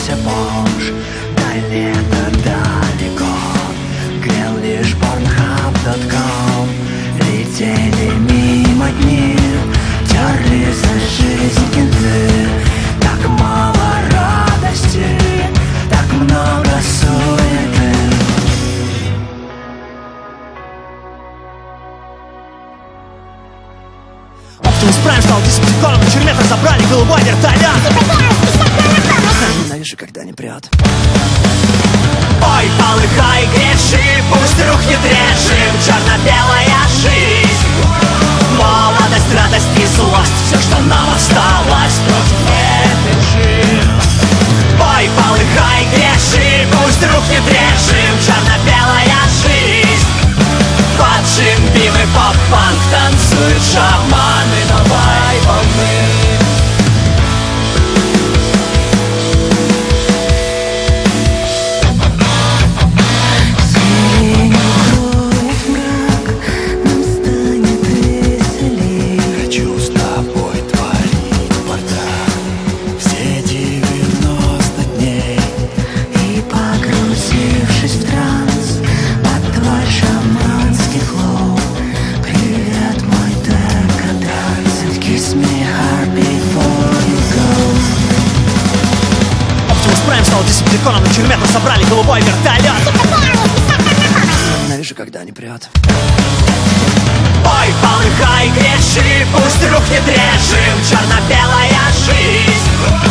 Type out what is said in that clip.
кончился Порш, да лето далеко, грел лишь Pornhub.com. Летели мимо дни, терли за жизнь кенты. Так мало радости, так много суеты. Оптимус Прайм стал десептиконом, в тюрьме разобрали голубой вертолет. Ненавижу, когда не прет. Ой, полыхай, греши, пусть рухнет режим, черно-белая жизнь. Молодость, радость и злость, все, что нам осталось против этой же. Ой, полыхай, греши, пусть рухнет режим, черно-белая жизнь. Поджим, бим и поп-панк, танцуют шаманы, давай волны. Стал десептиконом, на тюрьме собрали голубой вертолет. Ненавижу, когда не прет. Ой, полыхай, греши, пусть рухнет режим, черно-белая жизнь.